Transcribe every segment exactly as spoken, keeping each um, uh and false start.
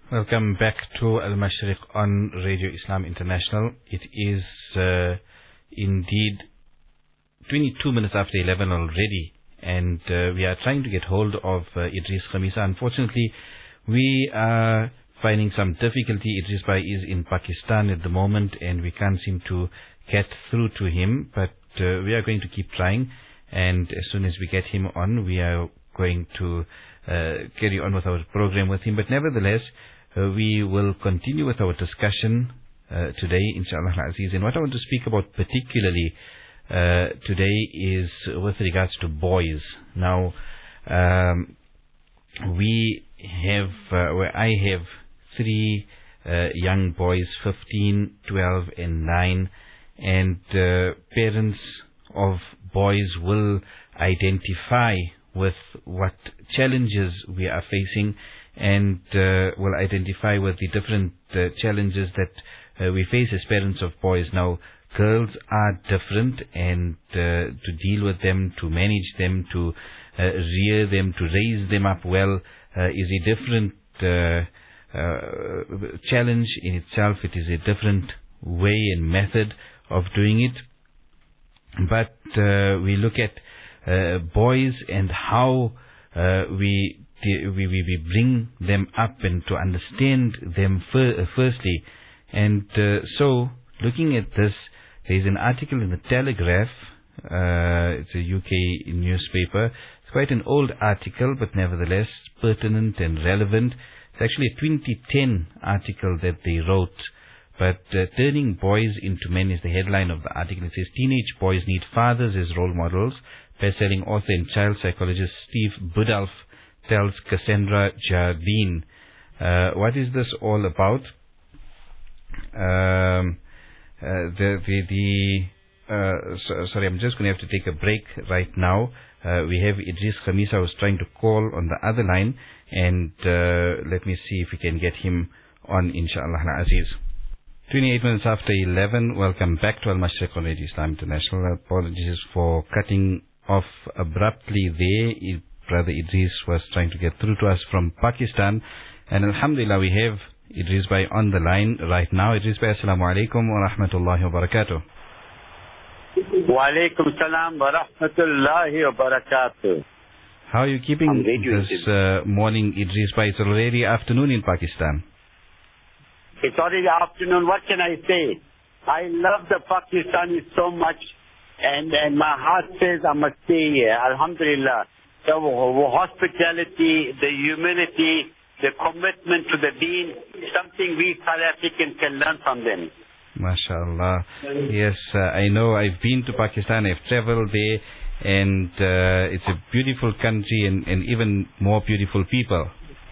Welcome back to Al Mashriq on Radio Islam International. It is uh, indeed twenty-two minutes after eleven already, and uh, we are trying to get hold of uh, Idris Khamisa. Unfortunately, we are finding some difficulty. Idris Bhai is in Pakistan at the moment, and we can't seem to get through to him, but uh, we are going to keep trying, and as soon as we get him on, we are going to uh, carry on with our program with him. But nevertheless, Uh, we will continue with our discussion uh, today, inshallah al-aziz. And what I want to speak about particularly uh, today is with regards to boys. Now, um, we have, uh, where I have three uh, young boys, fifteen, twelve and nine, and uh, parents of boys will identify with what challenges we are facing, and uh, will identify with the different uh, challenges that uh, we face as parents of boys. Now, girls are different, and uh, to deal with them, to manage them, to uh, rear them, to raise them up well uh, is a different uh, uh, challenge in itself. It is a different way and method of doing it. But uh, we look at uh, boys and how uh, we We, we, we bring them up and to understand them fir firstly. And uh, so, looking at this, there is an article in the Telegraph, uh, it's a U K newspaper. It's quite an old article, but nevertheless pertinent and relevant. It's actually a twenty ten article that they wrote. But uh, Turning Boys into Men is the headline of the article. It says, teenage boys need fathers as role models. Best-selling author and child psychologist Steve Budalf tells Cassandra Jardine. Uh, what is this all about? Um, uh, the the, the uh, so, sorry, I'm just going to have to take a break right now. Uh, we have Idris Khamisa who's trying to call on the other line, and uh, let me see if we can get him on, inshallah al-aziz. twenty-eight minutes after eleven. Welcome back to Al Mashriq on Radio Islam International. Apologies for cutting off abruptly there. It Brother Idris was trying to get through to us from Pakistan, and alhamdulillah we have Idris Bhai on the line right now. Idris Bhai, assalamu alaikum wa rahmatullahi wa barakatuh. Wa alaikum salam wa rahmatullahi wa barakatuh. How are you keeping this uh, morning, Idris Bhai? It's already afternoon in Pakistan. It's already afternoon. What can I say? I love the Pakistanis so much, and, and my heart says I must stay here. Alhamdulillah. The hospitality, the humility, the commitment to the deen, something we South Africans can learn from them. MashaAllah. Yes, uh, I know. I've been to Pakistan. I've traveled there, and uh, it's a beautiful country, and, and even more beautiful people.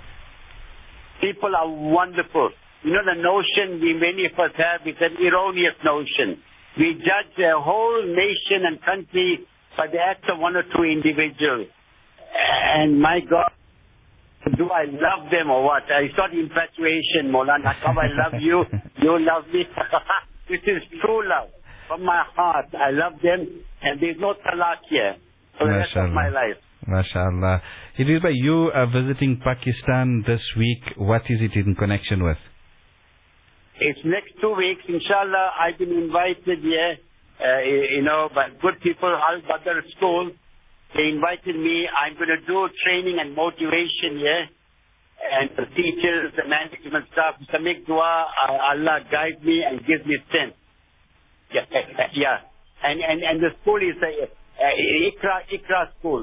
People are wonderful. You know, the notion we many of us have is an erroneous notion. We judge a whole nation and country by the acts of one or two individuals. And my God, do I love them or what? It's not infatuation, Maulana. How I love you, you love me. This is true love. From my heart, I love them, and there's no talaq here for the rest of my life. MashaAllah. Idris Bhai, you are visiting Pakistan this week. What is it in connection with? It's next two weeks, inshallah. I've been invited here, uh, you know, by good people, Al-Badr School. They invited me. I'm going to do training and motivation here, and the teachers, the management staff. To make dua, uh, Allah guide me and give me strength. Yeah, yeah. And and and the school is a uh, uh, Ikra Ikra school.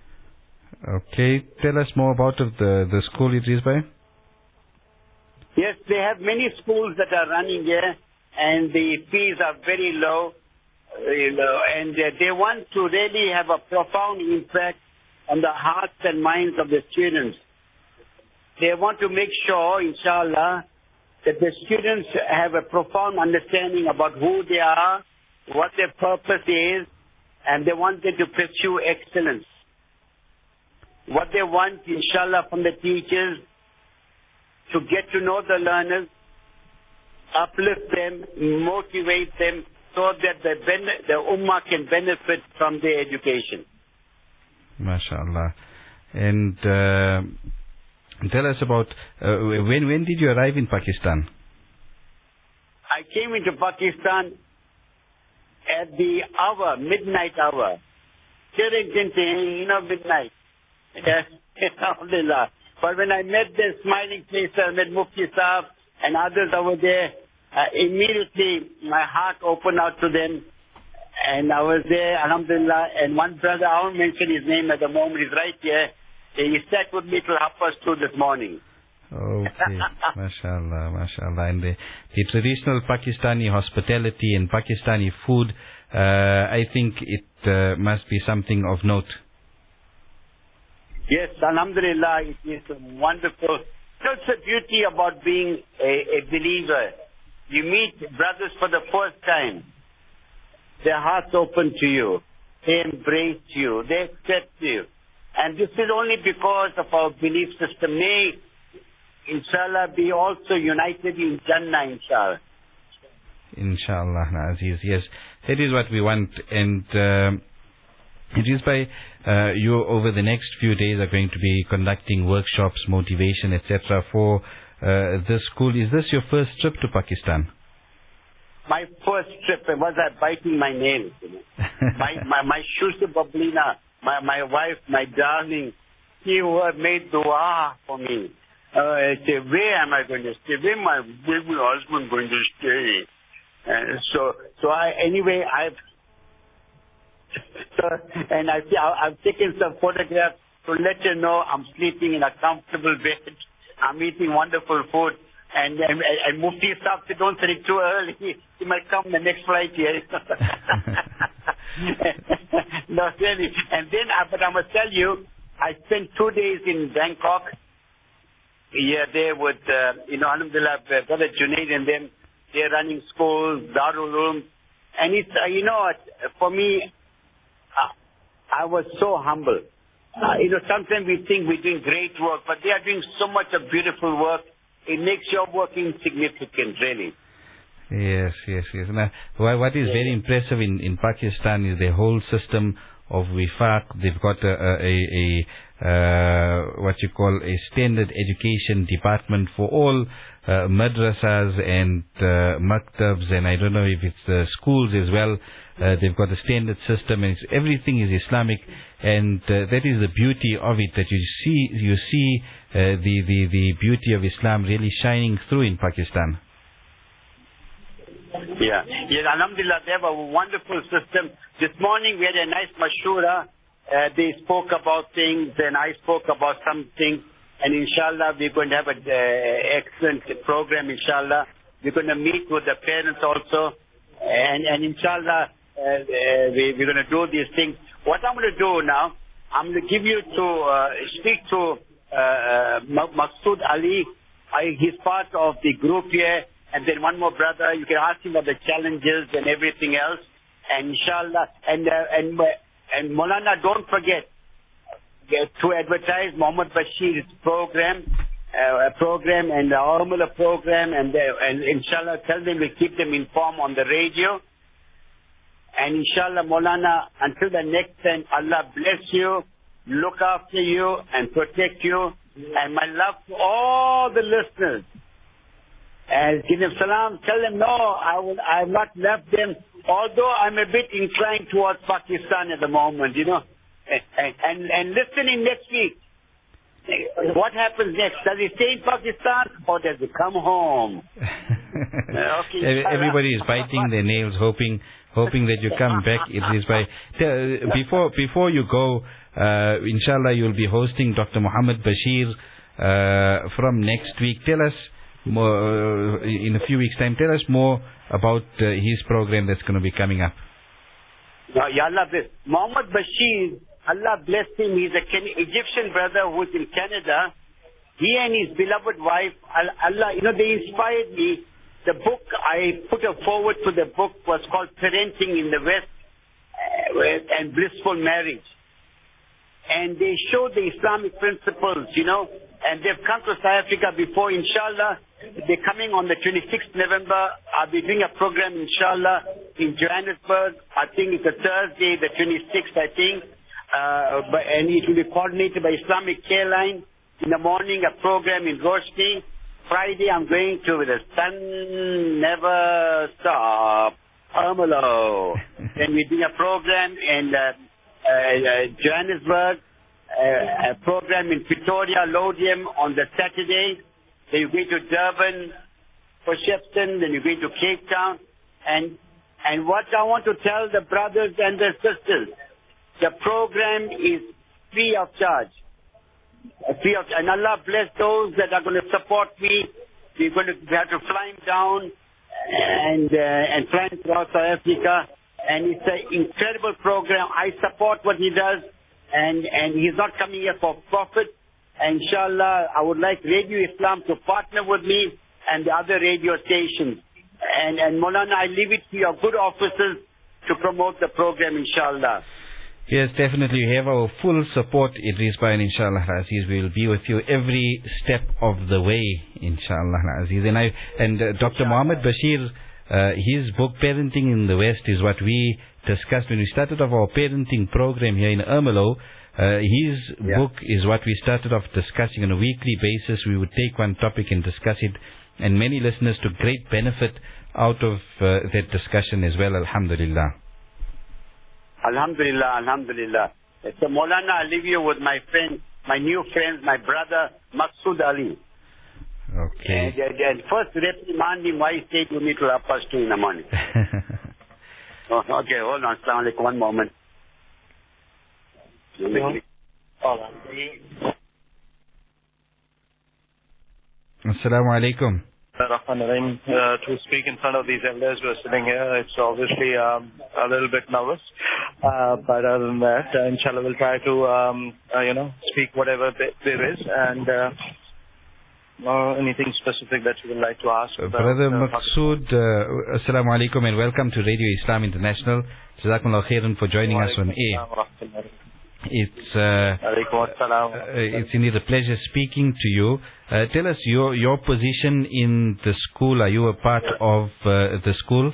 Okay, tell us more about the the school, Idris Bhai. Yes, they have many schools that are running here, and the fees are very low. You know, and uh, they want to really have a profound impact on the hearts and minds of the students. They want to make sure, inshallah, that the students have a profound understanding about who they are, what their purpose is, and they want them to pursue excellence. What they want, inshallah, from the teachers, to get to know the learners, uplift them, motivate them, so that the, the ummah can benefit from their education. MashaAllah. And uh, Tell us about, uh, when, when did you arrive in Pakistan? I came into Pakistan at the hour, midnight hour. You know, midnight. Yes, alhamdulillah. But when I met the smiling face, I met Mufti Saab and others over there, uh, immediately my heart opened out to them. And I was there, alhamdulillah. And one brother, I won't mention his name at the moment, he's right here. He sat with me till half past two this morning. Okay, mashallah, mashallah. And the, the traditional Pakistani hospitality and Pakistani food, uh, I think it uh, must be something of note. Yes, alhamdulillah, it is wonderful. That's the beauty about being a, a believer. You meet brothers for the first time. Their hearts open to you. They embrace you. They accept you. And this is only because of our belief system. May, inshallah, be also united in Jannah, inshallah. Inshallah, Aziz. Yes, that is what we want. And uh, it is by uh, you over the next few days are going to be conducting workshops, motivation, et cetera for uh, this school. Is this your first trip to Pakistan? My first trip, was I biting my nails? You know? my, my, my Shusha Bablina. My my wife, my darling, she who had made dua for me. Uh, I said, where am I going to stay? Where my baby husband going to stay? Uh, so so I anyway I've so, and I I've taken some photographs to let you know I'm sleeping in a comfortable bed. I'm eating wonderful food. And, and, and Mufti Saab said, don't say it too early. He might come the next flight here. No, really. And then, uh, but I must tell you, I spent two days in Bangkok. Yeah, there with, uh, you know, alhamdulillah, Brother Junaid and them. They're running schools, Darul Uloom. And it's, uh, you know, for me, uh, I was so humble. Uh, you know, sometimes we think we're doing great work, but they are doing so much of beautiful work. It makes your work insignificant, really. Yes, yes, yes. Now, what is very impressive in, in Pakistan is the whole system of wifaq. They've got a, a, a, a what you call a standard education department for all uh, madrasas and uh, maktabs, and I don't know if it's the schools as well. Uh, they've got a standard system, and it's, everything is Islamic, and uh, that is the beauty of it. That you see, you see uh, the the the beauty of Islam really shining through in Pakistan. Yeah, yes, alhamdulillah, they have a wonderful system. This morning we had a nice mashura. Uh, they spoke about things, and I spoke about some things. And inshallah, we're going to have an uh, excellent program, inshallah. We're going to meet with the parents also. And, and inshallah, uh, uh, we, we're going to do these things. What I'm going to do now, I'm going to give you to uh, speak to uh, Maqsood Ali. I, he's part of the group here. And then one more brother, you can ask him about the challenges and everything else. And inshallah, and uh, and and Maulana, don't forget uh, to advertise Muhammad Bashir's program, uh, program and the Amula program, and uh, and inshallah, tell them we keep them informed on the radio. And inshallah, Maulana, until the next time, Allah bless you, look after you, and protect you. And my love to all the listeners. And give them salam, tell them, no, I will, I have not left them, although I'm a bit inclined towards Pakistan at the moment, you know. And, and, and listening next week, what happens next? Does he stay in Pakistan or does he come home? Okay. Everybody is biting their nails, hoping hoping that you come back. It is by, before, before you go, uh, inshallah, you'll be hosting Doctor Muhammad Bashir uh, from next week. Tell us, more, uh, in a few weeks' time, tell us more about uh, his program that's going to be coming up. No, Ya Allah bless. Muhammad Bashir, Allah bless him. He's an Egyptian brother who's in Canada. He and his beloved wife, Allah, you know, they inspired me. The book I put forward to the book was called Parenting in the West uh, and Blissful Marriage. And they show the Islamic principles, you know, and they've come to South Africa before, inshallah. They're coming on the twenty-sixth of November. I'll be doing a program, inshallah, in Johannesburg. I think it's a Thursday, the twenty-sixth, I think. Uh, but, and it will be coordinated by Islamic Care Line. In the morning, a program in Roshni. Friday, I'm going to The Sun Never Stop, Ermelo. Then we do a program in uh, uh, Johannesburg, uh, a program in Pretoria, Lodium on the Saturday. Then you're going to Durban for Shepton, then you're going to Cape Town. And, and what I want to tell the brothers and the sisters, the program is free of charge. Free of, and Allah bless those that are going to support me. We're going to have to fly him down and uh, and fly him throughout South Africa. And it's an incredible program. I support what he does, and and he's not coming here for profit. And inshallah, I would like Radio Islam to partner with me and the other radio stations. And and Maulana, I leave it to your good officers to promote the program, inshallah. Yes, definitely. You have our full support, Idris Bhai, and inshallah Aziz, we will be with you every step of the way, inshallah Aziz. And, I, and uh, Doctor Muhammad Bashir, uh, his book, Parenting in the West, is what we discussed when we started off our parenting program here in Ermelo. Uh, his yeah. book is what we started off discussing on a weekly basis. We would take one topic and discuss it, and many listeners took great benefit out of uh, that discussion as well, alhamdulillah. Alhamdulillah, Alhamdulillah. So Maulana, I leave you with my friend, my new friend, my brother, Maqsood Ali. Okay. And, and, and first reprimand him why he stayed with me till half past two in the morning. oh, okay, hold on. Assalamu alaikum. One moment. Assalamu alaikum. Uh, to speak in front of these elders who are sitting here, it's obviously um, a little bit nervous. Uh, but other than that, uh, inshallah, we'll try to, um, uh, you know, speak whatever th- there is, and uh, uh, anything specific that you would like to ask. Uh, Brother uh, Maqsood, uh, Assalamu alaikum and welcome to Radio Islam International. Jazakumullah khairan for joining us on air. It's uh, uh, it's indeed a pleasure speaking to you. Uh, tell us your your position in the school. Are you a part of uh, the school?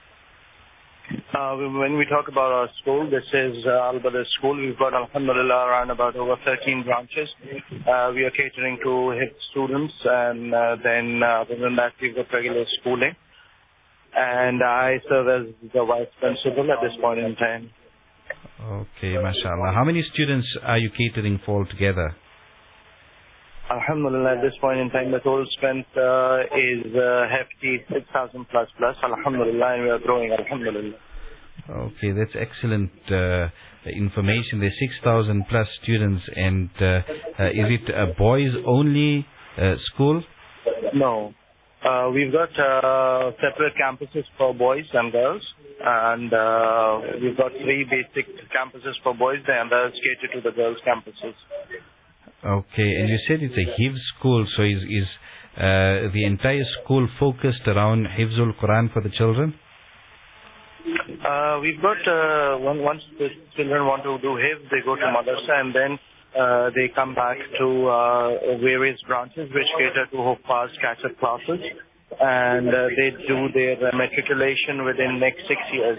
Uh, when we talk about our school, this is uh, Al-Badr School. We've got, alhamdulillah, around about over thirteen branches. Uh, we are catering to hip students, and uh, then uh, other than that, we've got regular schooling. And I serve as the vice principal at this point in time. Okay, mashallah. How many students are you catering for altogether? Alhamdulillah, at this point in time, the total strength uh, is uh, hefty, six thousand plus plus, alhamdulillah, and we are growing, alhamdulillah. Okay, that's excellent uh, information. There's six thousand plus students, and uh, uh, is it a boys-only uh, school? No. Uh, we've got uh, separate campuses for boys and girls, and uh, we've got three basic campuses for boys, and others cater to the girls' campuses. Okay, and you said it's a Hifz school, so is, is uh, the entire school focused around Hifzul Quran for the children? Uh, we've got, uh, one, once the children want to do Hifz, they go to madrasa, and then uh, they come back to uh, various branches which cater to Huffaz catch-up classes, and uh, they do their uh, matriculation within next six years.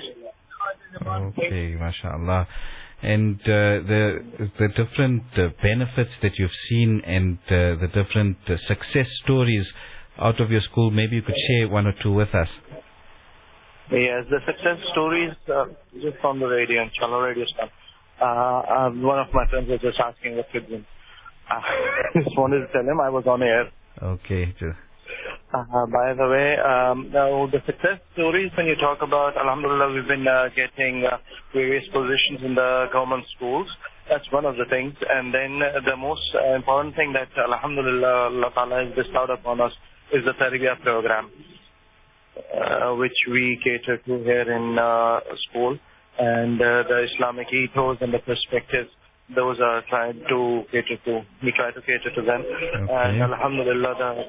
Okay, mashallah. And uh, the the different uh, benefits that you've seen and uh, the different uh, success stories out of your school, maybe you could share one or two with us. Yes, the success stories uh, just on the radio, inshallah, radio stuff. Uh, uh, one of my friends was just asking what could be. I just wanted to tell him I was on air. Okay. Uh, by the way, um, now the success stories, when you talk about, alhamdulillah, we've been uh, getting uh, various positions in the government schools. That's one of the things. And then uh, the most uh, important thing that, alhamdulillah, Allah Ta'ala has bestowed upon us is the Tarbiyah program, uh, which we cater to here in uh, school. And uh, the Islamic ethos and the perspectives, those are trying to cater to. We try to cater to them. Okay. And alhamdulillah, the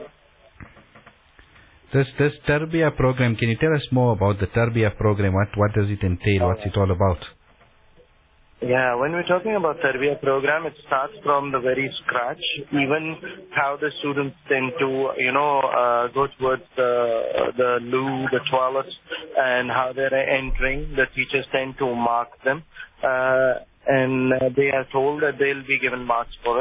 This this Tarbiyah program, can you tell us more about the Tarbiyah program? What what does it entail? What's it all about? Yeah, when we're talking about Tarbiyah program, it starts from the very scratch. Even how the students tend to, you know, uh, go towards the the loo, the toilets, and how they're entering. The teachers tend to mark them, uh, and they are told that they'll be given marks for it.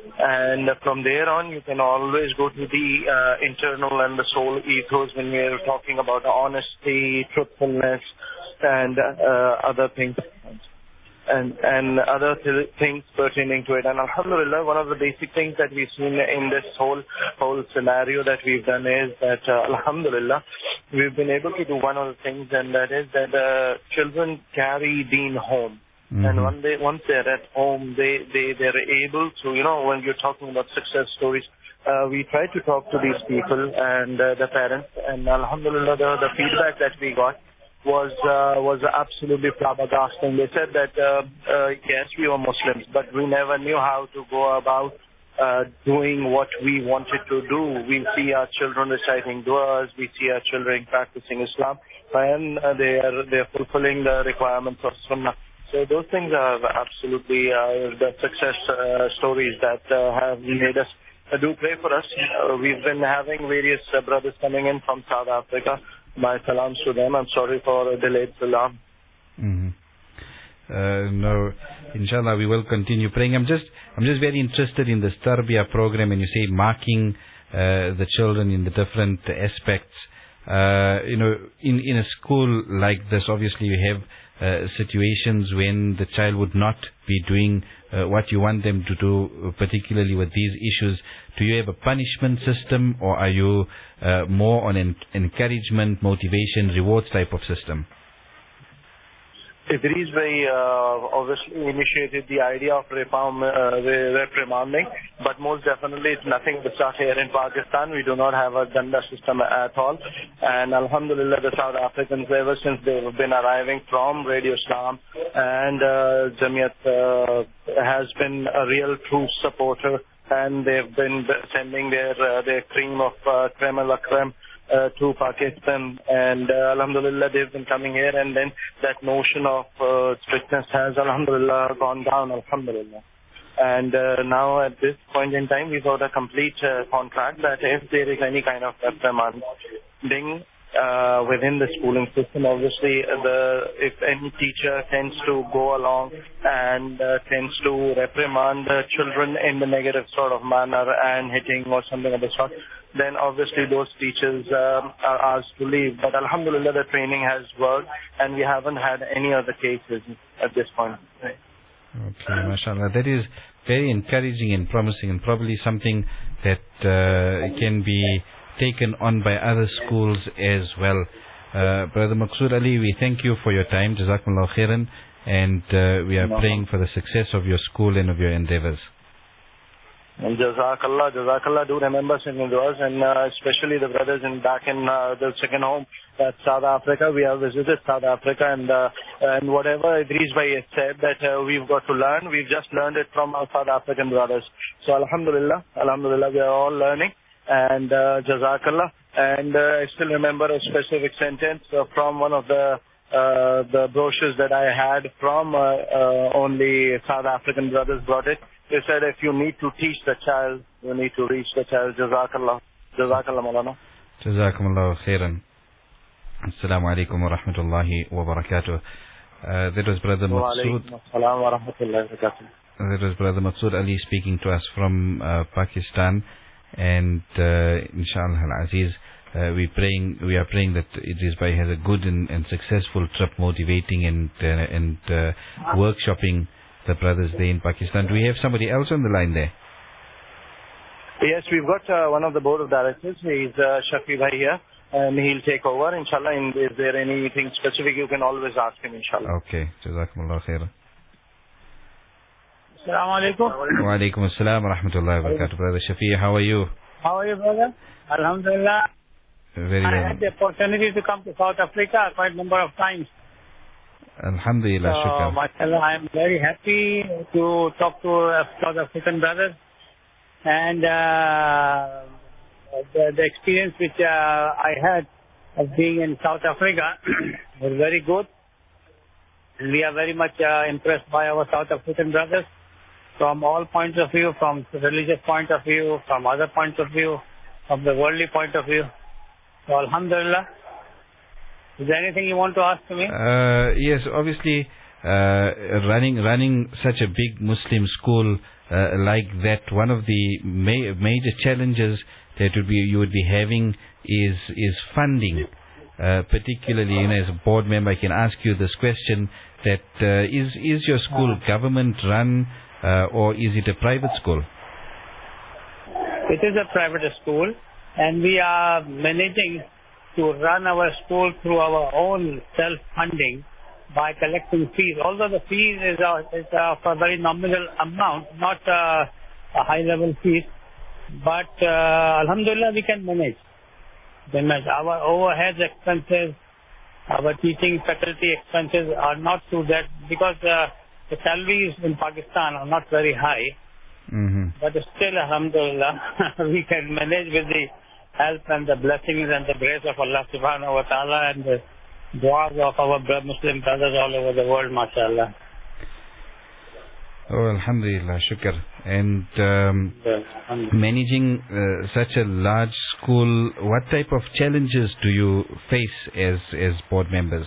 And from there on, you can always go to the uh, internal and the soul ethos when we are talking about honesty, truthfulness, and uh, other things. And, and other th- things pertaining to it. And alhamdulillah, one of the basic things that we've seen in this whole whole scenario that we've done is that uh, alhamdulillah, we've been able to do one of the things, and that is that uh, children carry deen home. Mm-hmm. And when they, once they're at home, they, they, they're able to, you know, when you're talking about success stories, uh, we try to talk to these people and uh, the parents, and alhamdulillah, the, the feedback that we got was uh, was absolutely flabbergasting. They said that, uh, uh, yes, we were Muslims, but we never knew how to go about uh, doing what we wanted to do. We see our children reciting du'as, we see our children practicing Islam, and uh, they are they are fulfilling the requirements of Sunnah. So those things are absolutely uh, the success uh, stories that uh, have made us. Uh, do pray for us. Uh, we've been having various uh, brothers coming in from South Africa. My salams to them. I'm sorry for a delayed salam. Mm-hmm. Uh, no, inshallah, we will continue praying. I'm just, I'm just very interested in this Tarbiyah program, and you say marking uh, the children in the different aspects. Uh, you know, in in a school like this, obviously you have uh, situations when the child would not be doing uh, what you want them to do, particularly with these issues. Do you have a punishment system, or are you uh, more on an encouragement, motivation, rewards type of system? Idris Bhai uh, obviously initiated the idea of reform, uh, reprimanding, but most definitely it's nothing but start here in Pakistan. We do not have a danda system at all. And alhamdulillah, the South Africans, ever since they've been arriving from Radio Islam, and uh, Jamiat uh, has been a real true supporter, and they've been sending their uh, their cream of uh, creme a la creme Uh, to Pakistan, and uh, alhamdulillah, they've been coming here, and then that notion of uh, strictness has alhamdulillah gone down, alhamdulillah. And uh, now at this point in time, we've got a complete uh, contract that if there is any kind of reprimanding uh, within the schooling system, obviously the if any teacher tends to go along and uh, tends to reprimand the children in the negative sort of manner and hitting or something of the sort, then obviously those teachers um, are asked to leave. But alhamdulillah, the training has worked, and we haven't had any other cases at this point. Right. Okay, mashallah. That is very encouraging and promising, and probably something that uh, can be taken on by other schools as well. Uh, Brother Maqsood Ali, we thank you for your time. Jazakumullah khairan. And uh, we are no. praying for the success of your school and of your endeavors. And Jazakallah, Jazakallah, do remember sending du'as, and uh, especially the brothers in back in uh, the second home, at South Africa. We have visited South Africa, and uh, and whatever Idris Bhai has said that uh, we've got to learn, we've just learned it from our South African brothers. So Alhamdulillah, Alhamdulillah, we are all learning, and uh, Jazakallah. And uh, I still remember a specific sentence uh, from one of the uh, the brochures that I had from uh, uh, only South African brothers brought it. They said, if you need to teach the child, you need to reach the child. Jazakallah. Jazakallah, Maulana. Jazakumullah khairan. Assalamu alaikum wa rahmatullahi wa barakatuh. Uh, that was Brother Maqsood. Wa rahmatullahi wa barakatuh. That was Brother Maqsood Ali speaking to us from uh, Pakistan. And uh, inshallah al-Aziz, uh, we praying, we are praying that Idris Bhai has a good and, and successful trip, motivating and, uh, and uh, workshopping the brothers there in Pakistan. Do we have somebody else on the line there? Yes, we've got uh, one of the board of directors. He's uh, Shafi Bhai here, and he'll take over, inshallah. And is there anything specific, you can always ask him, inshallah. Okay. Jazakumullah khairan. Assalamu alaikum. Wa alaikum assalam wa rahmatullahi wa barakatuh. Brother Shafi, how are you? How are you, brother? Alhamdulillah. Very I well. had the opportunity to come to South Africa quite a number of times. Alhamdulillah, so, shukr. mashallah, I am very happy to talk to uh, South African brothers. And uh, the, the experience which uh, I had of being in South Africa was very good. And we are very much uh, impressed by our South African brothers from all points of view, from religious point of view, from other points of view, from the worldly point of view. So, alhamdulillah. Is there anything you want to ask to me? Uh, yes, obviously, uh, running running such a big Muslim school uh, like that, one of the ma- major challenges that would be you would be having is is funding. Uh, particularly, you know, as a board member, I can ask you this question: that uh, is is your school government run uh, or is it a private school? It is a private school, and we are managing to run our school through our own self-funding by collecting fees. Although the fees is a, is a, for a very nominal amount, not a, a high-level fees, but uh, alhamdulillah we can manage. manage. Our overhead expenses, our teaching faculty expenses are not too that, because uh, the salaries in Pakistan are not very high. Mm-hmm. But still, alhamdulillah, we can manage with the help and the blessings and the grace of Allah subhanahu wa ta'ala and the du'as of our Muslim brothers all over the world, mashallah. Oh, alhamdulillah, shukr. And um, yes, managing uh, such a large school, what type of challenges do you face as, as board members?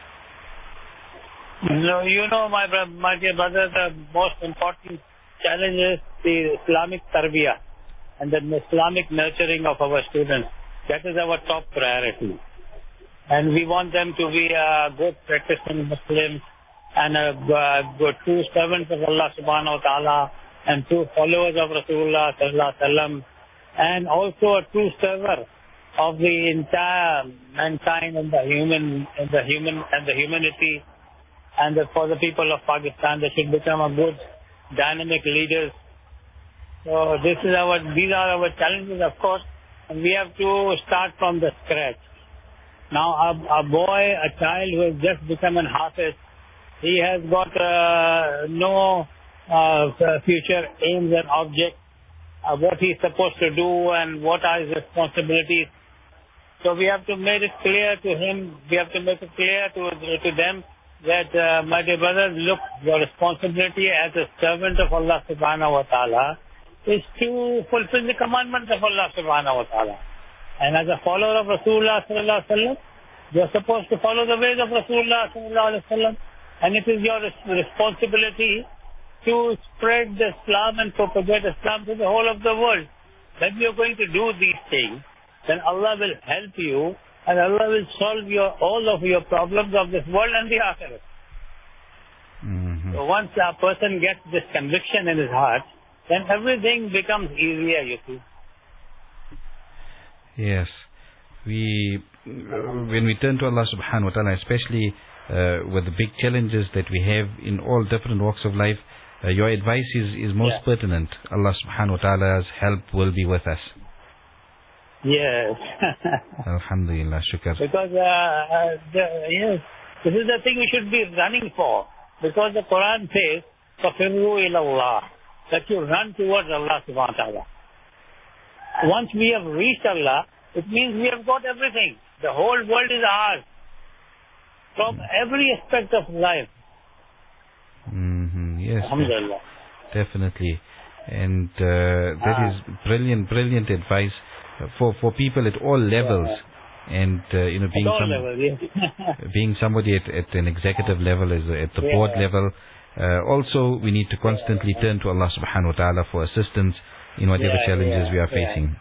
No, you know, my, my dear brother, the most important challenge is the Islamic tarbiyah and the Islamic nurturing of our students. That is our top priority. And we want them to be a good practicing Muslims and a good true servants of Allah subhanahu wa ta'ala and true followers of Rasulullah sallallahu alaihi wasallam, and also a true server of the entire mankind and the human and the human and the humanity, and the, for the people of Pakistan, they should become a good dynamic leaders. So this is our these are our challenges, of course, and we have to start from the scratch. Now a, a boy, a child who has just become an hafiz, he has got uh, no uh, future aims and objects, uh, what he is supposed to do and what are his responsibilities. So we have to make it clear to him, we have to make it clear to, to them that, uh, my dear brothers, look, your responsibility as a servant of Allah subhanahu wa ta'ala is to fulfill the commandments of Allah subhanahu wa ta'ala. And as a follower of Rasulullah sallallahu alaihi wasallam, you are supposed to follow the ways of Rasulullah sallallahu alaihi wasallam. And it is your responsibility to spread the Islam and propagate Islam to the whole of the world. When you are going to do these things, then Allah will help you and Allah will solve your all of your problems of this world and the Akhirah. Mm-hmm. So once a person gets this conviction in his heart, then everything becomes easier, you see. Yes. We, uh, when we turn to Allah subhanahu wa ta'ala, especially uh, with the big challenges that we have in all different walks of life, uh, your advice is, is most yeah. pertinent. Allah subhanahu wa ta'ala's help will be with us. Yes. Alhamdulillah, shukr. Because, uh, uh, the, yes, this is the thing we should be running for. Because the Quran says, فَفِرُّوا إِلَى اللَّهِ, that you run towards Allah subhanahu wa ta'ala. Once we have reached Allah, it means we have got everything. The whole world is ours. From every aspect of life. Mm-hmm. Yes. Alhamdulillah. Definitely. And uh, that ah. is brilliant, brilliant advice for, for people at all levels. Yeah. And, uh, you know, being, some, level, yeah. being somebody at, at an executive level, as at the yeah. board level. Uh, also, we need to constantly turn to Allah subhanahu wa ta'ala for assistance in whatever yeah, challenges yeah, we are yeah. facing.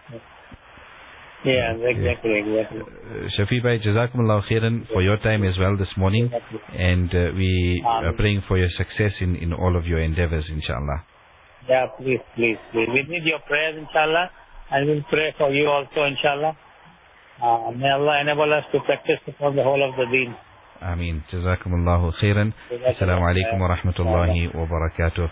Yeah, exactly, exactly. Uh, Shafi bhai, Jazakumullah khairan for your time as well this morning, and uh, we um, are praying for your success in, in all of your endeavors, inshallah. Yeah, please, please, please. We need your prayers, inshallah, and we'll pray for you also, inshallah. Uh, may Allah enable us to practice for the whole of the deen. Ameen. Jazakumullahu khairan. Assalamu alaikum wa rahmatullahi wa barakatuh.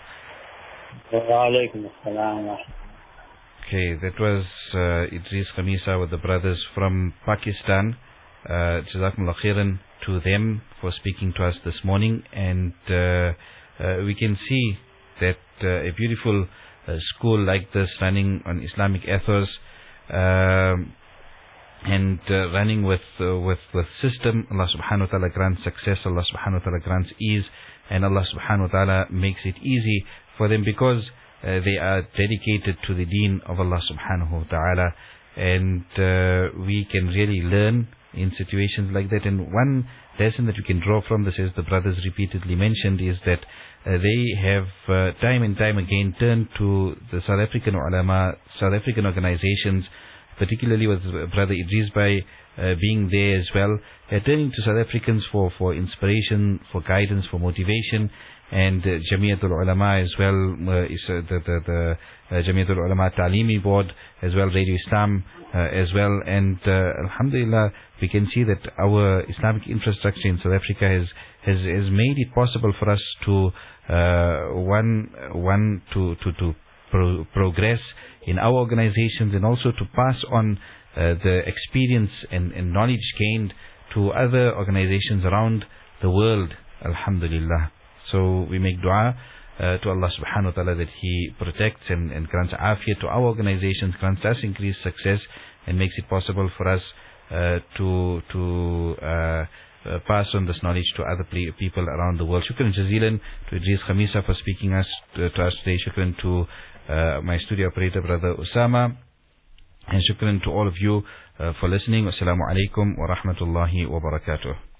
Wa alaikum assalam wa rahmatullahi. Okay, that was uh, Idris Khamisa with the brothers from Pakistan. Uh, Jazakumullah khairan to them for speaking to us this morning. And uh, uh, we can see that uh, a beautiful uh, school like this running on Islamic ethos um, and uh, running with, uh, with with system, Allah subhanahu wa ta'ala grants success, Allah subhanahu wa ta'ala grants ease, and Allah subhanahu wa ta'ala makes it easy for them because Uh, they are dedicated to the deen of Allah subhanahu wa ta'ala, and uh, we can really learn in situations like that. And one lesson that we can draw from this, as the brothers repeatedly mentioned, is that uh, they have uh, time and time again turned to the South African ulama, South African organizations, particularly with Brother Idris Bhai uh, being there as well, uh, turning to South Africans for, for inspiration, for guidance, for motivation. And uh, Jamiatul Ulama as well, uh, is uh, the, the, the uh, Jamiatul Ulama Ta'limi Board as well, Radio Islam uh, as well. And uh, Alhamdulillah, we can see that our Islamic infrastructure in South Africa has has, has made it possible for us to uh, one one to to to pro progress in our organizations, and also to pass on uh, the experience and, and knowledge gained to other organizations around the world. Alhamdulillah. So we make dua uh, to Allah subhanahu wa ta'ala that He protects and, and grants afiyat to our organizations, grants us increased success, and makes it possible for us uh, to to uh, uh, pass on this knowledge to other people around the world. Shukran jazeelan to Idris Khamisa for speaking us to, to us today. Shukran to uh, my studio operator, Brother Usama. And shukran to all of you uh, for listening. Wassalamu alaikum wa rahmatullahi wa barakatuh.